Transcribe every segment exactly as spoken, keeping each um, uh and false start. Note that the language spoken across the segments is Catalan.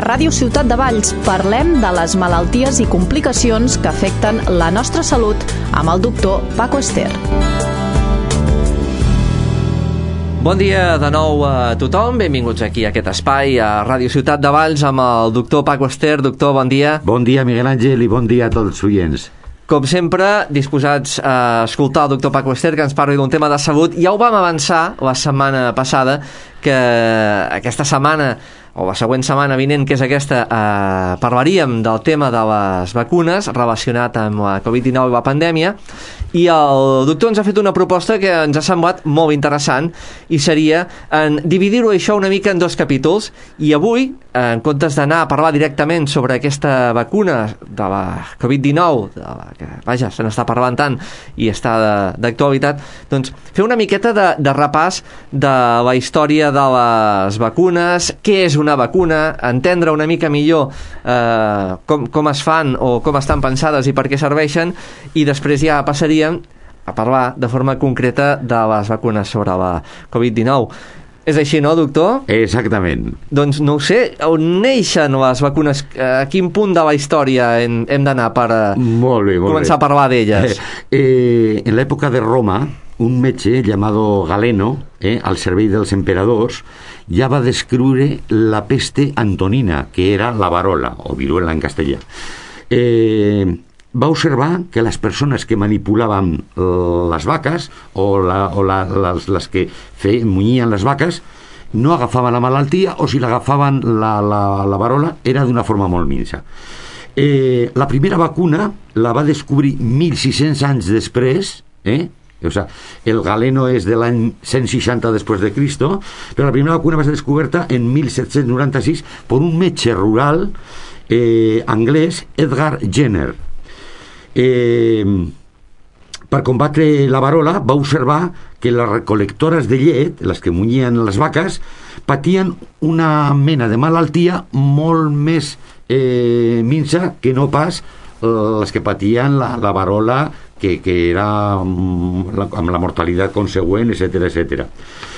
Ràdio Ciutat de Valls parlem de les malalties i complicacions que afecten la nostra salut amb el doctor Paco Ester. Bon dia de nou a tothom, benvinguts aquí a aquest espai a Ràdio Ciutat de Valls amb el doctor Paco Ester. Doctor, bon dia. Bon dia, Miguel Àngel, i bon dia a tots els oients. Com sempre, disposats a escoltar el doctor Paco Ester, que ens parli d'un tema de salut. Ja ho vam avançar la setmana passada, que aquesta setmana, o la següent setmana vinent, que és aquesta, eh, parlaríem del tema de les vacunes relacionat amb la covid dinou i la pandèmia, i el doctor ens ha fet una proposta que ens ha semblat molt interessant, i seria en dividir-ho això una mica en dos capítols, i avui, en comptes d'anar a parlar directament sobre aquesta vacuna de la covid dinou, de la que, vaja, se n'està parlant tant i està d'actualitat, doncs fer una miqueta de, de repàs de la història de les vacunes, què és una vacuna, entendre una mica millor eh, com, com es fan o com estan pensades i per què serveixen, i després ja passaríem a parlar de forma concreta de les vacunes sobre la covid dinou. És així, no, doctor? Exactament. Doncs no ho sé, on neixen les vacunes? A quin punt de la història hem, hem d'anar per a molt bé, molt començar bé. a parlar d'elles? Eh, eh, en l'època de Roma, un metge llamado Galeno, eh, al servei dels emperadors, ja va descriure la peste antonina, que era la varola, o viruela en castellà. Eh... va observar que les persones que manipulaven les vaques o, la, o la, les, les que fe, munyien les vaques no agafaven la malaltia, o si l'agafaven la, la, la varola era d'una forma molt minsa. Eh, la primera vacuna la va descobrir mil sis-cents anys després, eh? O sea, el Galeno és de l'any cent seixanta després de Cristo, però la primera vacuna va ser descoberta en mil set-cents noranta-sis per un metge rural eh, anglès, Edgar Jenner. Eh, per combatre la varola va observar que les recolectores de llet, les que munyien les vaques, patien una mena de malaltia molt més eh, minsa que no pas les que patien la, la varola, que, que era la, amb la mortalitat consegüent, etcètera, etcètera.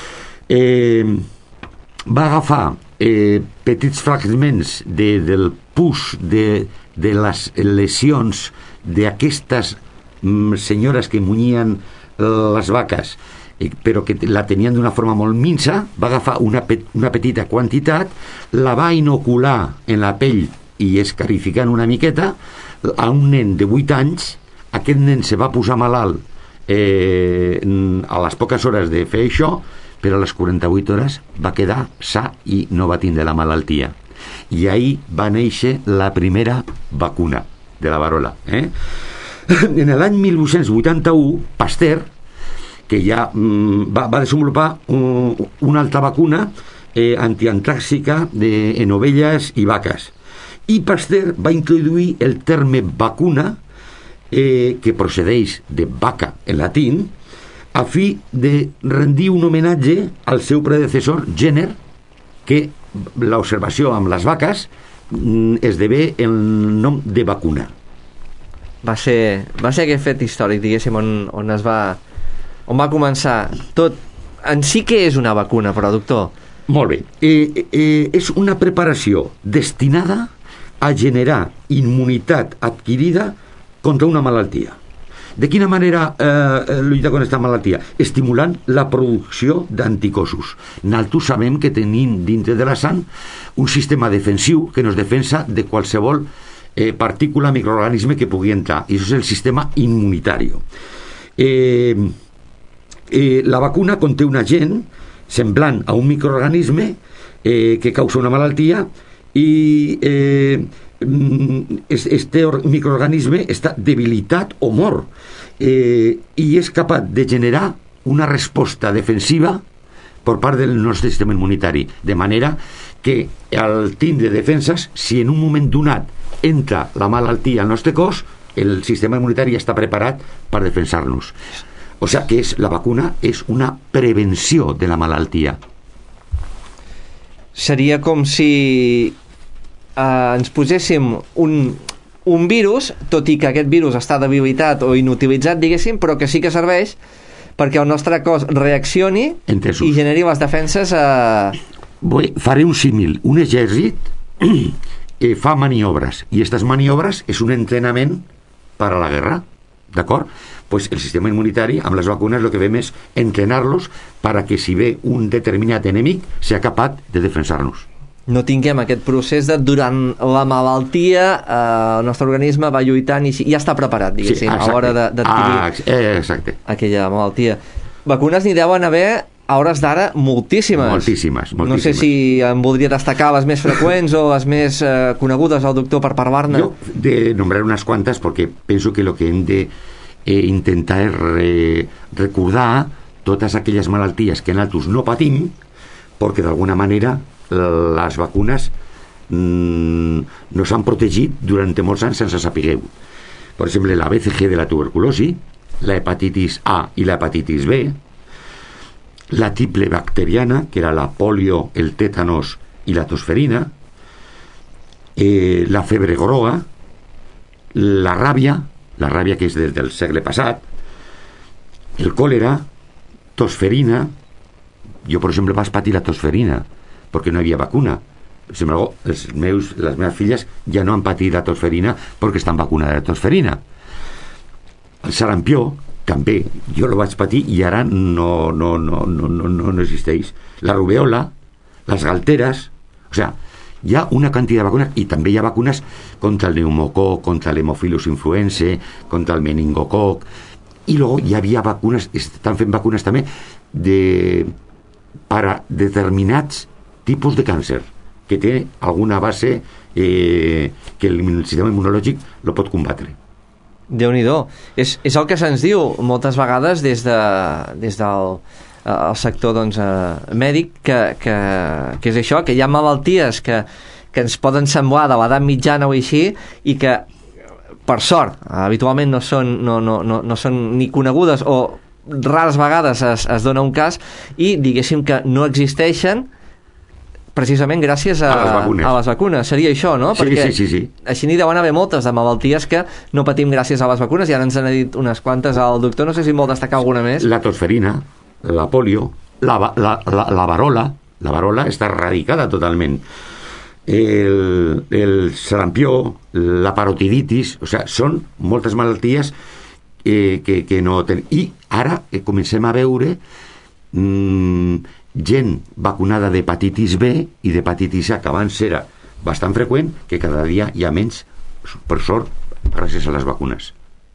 Eh, va agafar eh, petits fragments de, del pus de, de les lesions d'aquestes mm, senyores que munyien les vaques, eh, però que la tenien d'una forma molt minsa, va agafar una, pe una petita quantitat, la va inocular en la pell i escarificant una miqueta a un nen de vuit anys. Aquest nen se va posar malalt eh, a les poques hores de fer això, però a les quaranta-vuit hores va quedar sa i no va tindre la malaltia. I ahir va néixer la primera vacuna de la varola. Eh? En l'any mil vuit-cents vuitanta-u, Pasteur, que ja mm, va, va desenvolupar un, una altra vacuna eh, antiantràxica de, en ovelles i vaques. I Pasteur va introduir el terme vacuna, eh, que procedeix de vaca en latín, a fi de rendir un homenatge al seu predecessor Jenner, que l'observació amb les vaques esdevé el nom de vacuna. Va ser, va ser aquest fet històric, diguéssim, on, on es va on va començar tot. En sí que és una vacuna, però, doctor? Molt bé. Eh, eh, és una preparació destinada a generar immunitat adquirida contra una malaltia. De quina manera eh, lluita contra aquesta malaltia? Estimulant la producció d'anticossos. Nosaltres sabem que tenim dintre de la sang un sistema defensiu que nos defensa de qualsevol eh, partícula, microorganisme que pugui entrar. I això és el sistema immunitari. Eh, eh, la vacuna conté un agent semblant a un microorganisme eh, que causa una malaltia i eh, este microorganisme està debilitat o mort, eh, i és capaç de generar una resposta defensiva per part del nostre sistema immunitari, de manera que al tindre defenses, si en un moment donat entra la malaltia al nostre cos, el sistema immunitari ja està preparat per defensar-nos. O sigui que és, la vacuna és una prevenció de la malaltia. Seria com si eh, ens poséssim un, un virus, tot i que aquest virus està debilitat o inutilitzat, diguéssim, però que sí que serveix perquè el nostre cos reaccioni Entesos. I generi les defenses a... Vull, faré un símil. Un exèrcit eh, fa maniobras, y estas maniobras es un entrenament per a la guerra, d'acord? Pues el sistema inmunitari, amb les vacunes, el que fem és entrenar-los para que si ve un determinat enemic sea capaç de defensar-nos. No tinguem aquest procés de durant la malaltia eh, el nostre organisme va lluitant i ja està preparat, diguéssim, sí, a l'hora d'adquirir ah, eh, exacte. aquella malaltia. Vacunes n'hi deuen haver a hores d'ara moltíssimes. Moltíssimes, moltíssimes. No sé si em voldria destacar les més freqüents o les més eh, conegudes al doctor per parlar-ne. Jo de nombrar unes quantes perquè penso que el que hem de eh, intentar és re, recordar totes aquelles malalties que nosaltres no patim perquè d'alguna manera les vacunes mmm, nos han protegit durant molts anys sense sapigueu. Per exemple, la B C G de la tuberculosi, la hepatitis A i la hepatitis B, la triple bacteriana, que era la polio, el tétanos i la tosferina, eh, la febre groga, la ràbia, la ràbia que és des del segle passat, el còlera, tosferina. Jo, per exemple, vaig patir la tosferina perquè no hi havia vacuna. Sin embargo, els meus, les meves filles ja no han patit la tosferina perquè estan vacunades de tosferina. El sarampió, també, jo lo vaig patir i ara no, no, no, no, no, no existeix. La rubeola, les galteres, o sea, hi ha una quantitat de vacunes, i també hi ha vacunes contra el pneumococ, contra l'hemophilus influenzae, contra el meningococ, i luego hi havia vacunes, estan fent vacunes també de, para determinats tipus de càncer que té alguna base eh, que el sistema immunològic lo pot combatre. Déu-n'hi-do. És, és el que se'ns diu moltes vegades des, de, des del el sector doncs, eh, mèdic, que, que, que és això, que hi ha malalties que, que ens poden semblar de l'edat mitjana o així, i que, per sort, habitualment no són, no, no, no, no són ni conegudes o rares vegades es, es dona un cas, i diguéssim que no existeixen precisament gràcies a, a, les vacunes. a les vacunes. Seria això, no? Sí, Perquè sí, sí, sí. així n'hi deuen haver moltes de malalties que no patim gràcies a les vacunes, i ara ens n'ha dit unes quantes al doctor. No sé si vol destacar alguna més. La tosferina, la polio, la, la, la, la varola, la varola està erradicada totalment. El, el sarampió, la parotiditis, o sea, són moltes malalties eh, que, que no tenen. I ara eh, comencem a veure mmm, gent vacunada d'hepatitis B i d'hepatitis A, que abans era bastant freqüent, que cada dia hi ha menys, per sort, gràcies a les vacunes.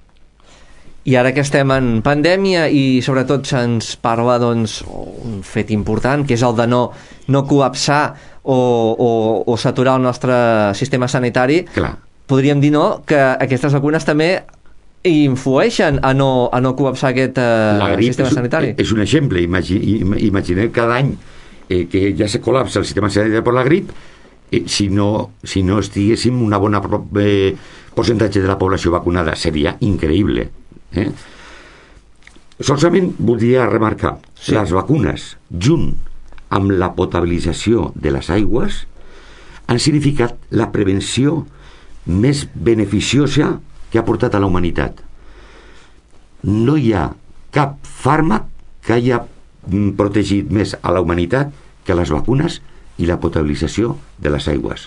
I ara que estem en pandèmia i sobretot se'ns parla doncs, un fet important, que és el de no, no col·lapsar o, o, o saturar el nostre sistema sanitari. Clar. Podríem dir, no?, que aquestes vacunes també influeixen a no, a no col·lapsar aquest eh, sistema és, sanitari. És un exemple. Imagi, imaginem cada any eh, que ja se col·lapsa el sistema sanitari per la grip, eh, si, no, si no estiguéssim una bona eh, percentatge de la població vacunada, seria increïble. Eh? Solament voldria remarcar, sí. Les vacunes, junt amb la potabilització de les aigües, han significat la prevenció més beneficiosa que ha portat a la humanitat. No hi ha cap fàrmac que hagi protegit més a la humanitat que les vacunes i la potabilització de les aigües.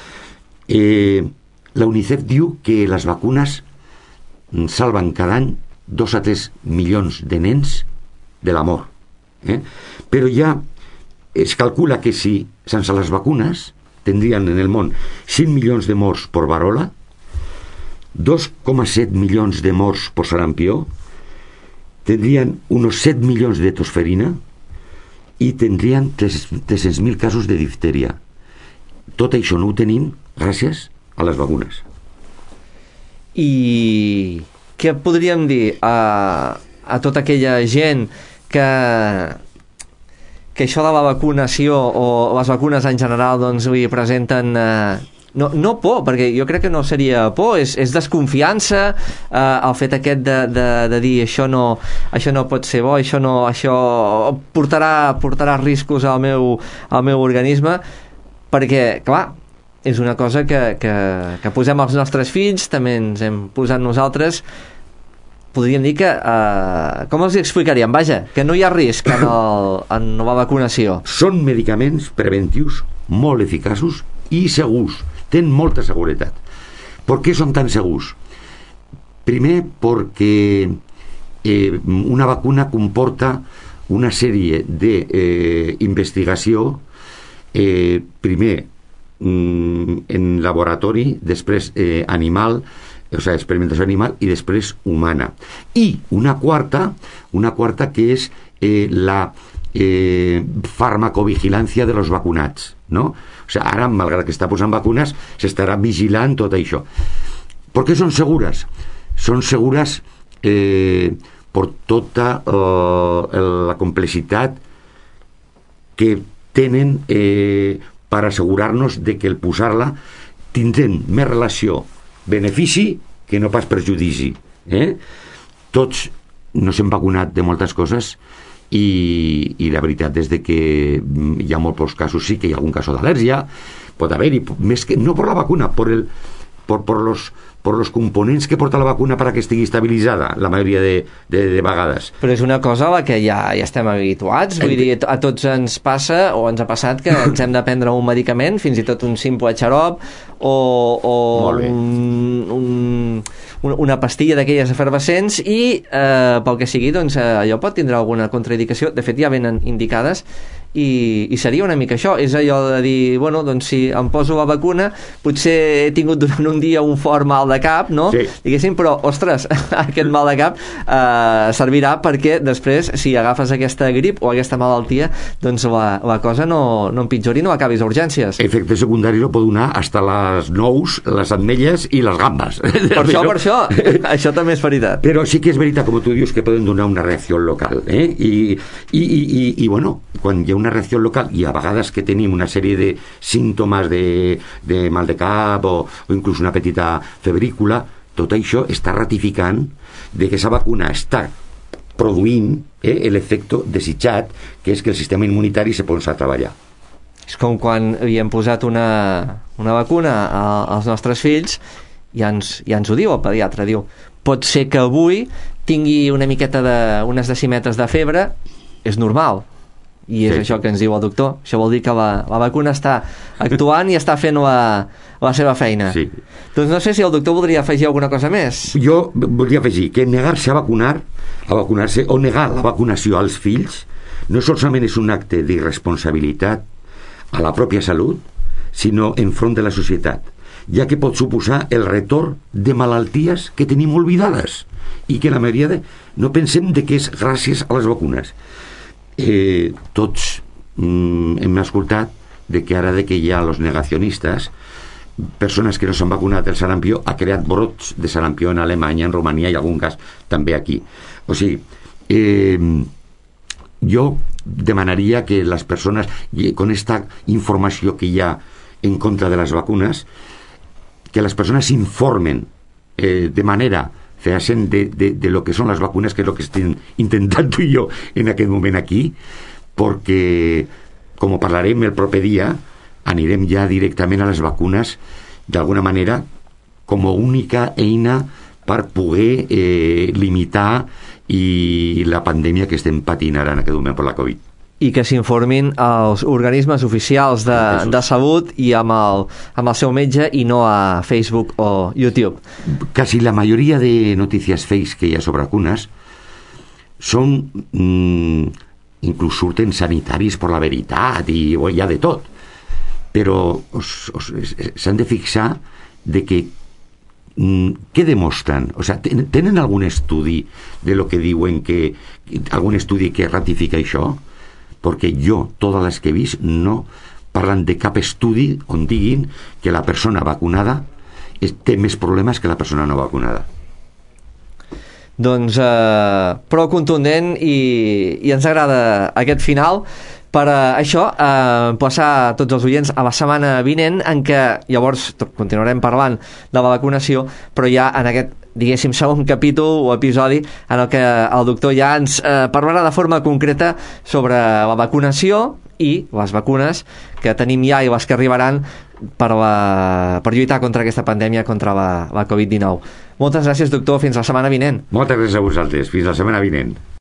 Eh, la UNICEF diu que les vacunes salven cada any dos a tres milions de nens de la mort. Eh? Però ja es calcula que si sense les vacunes tindrien en el món cinc milions de morts per varola, dos coma set milions de morts per sarampió, tindrien uns set milions de tosferina i tindrien tres cents mil casos de difteria. Tot això no ho tenim gràcies a les vacunes. I què podríem dir a, a tota aquella gent que, que això de la vacunació o les vacunes en general doncs, li presenten... Eh, No, no por, perquè jo crec que no seria por, és, és desconfiança, eh, el fet aquest de, de, de dir això no, això no pot ser bo, això, no, això portarà, portarà riscos al meu, al meu organisme, perquè, clar, és una cosa que, que, que posem als nostres fills, també ens hem posat nosaltres. Podríem dir que, eh, com els explicaríem? Vaja, que no hi ha risc en, el, en la vacunació. Són medicaments preventius molt eficaços i segurs, tenen molta seguretat. Per què són tan segurs? Primer, perquè eh, una vacuna comporta una sèrie d'investigació, eh, eh, primer mm, en laboratori, després eh, animal, o sigui, experimentació animal, i després humana. I una quarta, una quarta que és eh, la eh, farmacovigilància de los vacunats, no? O sigui, ara, malgrat que està posant vacunes, s'estarà vigilant tot això. Per què són segures? Són segures eh, per tota eh, la complexitat que tenen eh, per assegurar-nos de que el posar-la tindrem més relació benefici que no pas perjudici. Eh? Tots nos hem vacunat de moltes coses i, i la veritat és de que hi ha molts casos, sí que hi ha algun cas d'al·lèrgia, pot haver-hi, més que no per la vacuna, per el por, por los por los components que porta la vacuna per a que estigui estabilitzada la majoria de, de, de vegades. Però és una cosa a la que ja, ja estem habituats, vull dir, a tots ens passa o ens ha passat que ens hem de prendre un medicament, fins i tot un simple xarop o, o un, un, una pastilla d'aquelles efervescents i eh, pel que sigui, doncs allò pot tindre alguna contraindicació, de fet ja venen indicades. I, i seria una mica això, és allò de dir, bueno, doncs si em poso la vacuna potser he tingut durant un dia un fort mal de cap, no? Sí. Diguéssim, però, ostres, aquest mal de cap eh, servirà perquè després, si agafes aquesta grip o aquesta malaltia, doncs la, la cosa no, no empitjori, no acabis a urgències. Efecte secundari lo pot donar hasta les nous, les ametlles i les gambes. Per això, per això, això també és veritat. Però sí que és veritat, com tu dius, que poden donar una reacció local, eh? I, i, i, i, i bueno, quan hi ha una reacció local i a vegades que tenim una sèrie de símptomes de, de mal de cap o, o inclús una petita febrícula, tot això està ratificant de que aquesta vacuna està produint eh, l'efecte desitjat, que és que el sistema immunitari se posa a treballar. És com quan havíem posat una, una vacuna a, als nostres fills, ja ens, ja ens ho diu el pediatre, diu, pot ser que avui tingui una miqueta de, unes decímetres de febre, és normal. I és sí, això que ens diu el doctor. Això vol dir que la, la vacuna està actuant i està fent la, la seva feina. Sí. Doncs no sé si el doctor voldria afegir alguna cosa més. Jo voldria afegir que negar-se a vacunar, a vacunar-se o negar la vacunació als fills no solament és un acte d'irresponsabilitat a la pròpia salut, sinó enfront de la societat, ja que pot suposar el retorn de malalties que tenim oblidades i que la majoria de... no pensem de que és gràcies a les vacunes. Eh, tots mm, hem escoltat de que ara de que hi ha els negacionistes, persones que no s'han vacunat el sarampió, ha creat brots de sarampió en Alemanya, en Romania i en algun cas també aquí. O sigui, eh, jo demanaria que les persones, con esta informació que hi ha en contra de les vacunes, que les persones s'informen eh, de manera fehacen de, de, de lo que són les vacunes, que és el que estem intentant tu i jo en aquest moment aquí, perquè, com parlarem el proper dia, anirem ja directament a les vacunes d'alguna manera com a única eina per poder eh, limitar i la pandèmia que estem patint ara en aquest moment per la Covid. I que s'informin als organismes oficials de, de salut i amb el, amb el seu metge i no a Facebook o YouTube. Casi la majoria de notícies fakes que hi ha sobre vacunes són mmm, inclús surten sanitaris per la veritat i oh, hi ha de tot, però s'han de fixar de que mm, què demostren? O sea, tenen algun estudi de lo que diuen que algun estudi que ratifica això? Perquè jo, totes les que he vist, no parlen de cap estudi on diguin que la persona vacunada té més problemes que la persona no vacunada. Doncs eh, prou contundent i, i ens agrada aquest final. Per uh, això, eh, passar tots els oients a la setmana vinent, en què llavors continuarem parlant de la vacunació, però ja en aquest, diguéssim, segon capítol o episodi en el que el doctor ja ens eh, parlarà de forma concreta sobre la vacunació i les vacunes que tenim ja i les que arribaran per, la, per lluitar contra aquesta pandèmia, contra la, la Covid dinou. Moltes gràcies, doctor. Fins la setmana vinent. Moltes gràcies a vosaltres. Fins la setmana vinent.